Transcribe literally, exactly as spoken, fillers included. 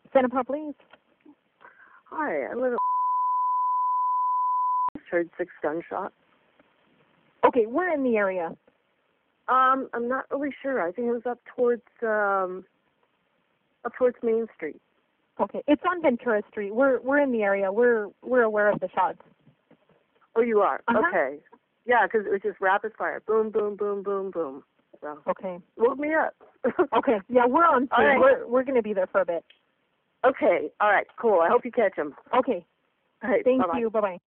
Center Police. Hi, I live at heard six gunshots. Okay, we're in the area. Um, I'm not really sure. I think it was up towards um up towards Main Street. Okay, it's on Ventura Street. We're we're in the area. We're we're aware of the shots. Oh, you are? Uh-huh. Okay. Yeah, because it was just rapid fire. Boom, boom, boom, boom, boom. So Okay. woke me up. Okay. Yeah, we're on. All right. We're we're going to be there for a bit. Okay. All right. Cool. I hope you catch them. Okay. All right. Thank bye-bye. you. Bye bye.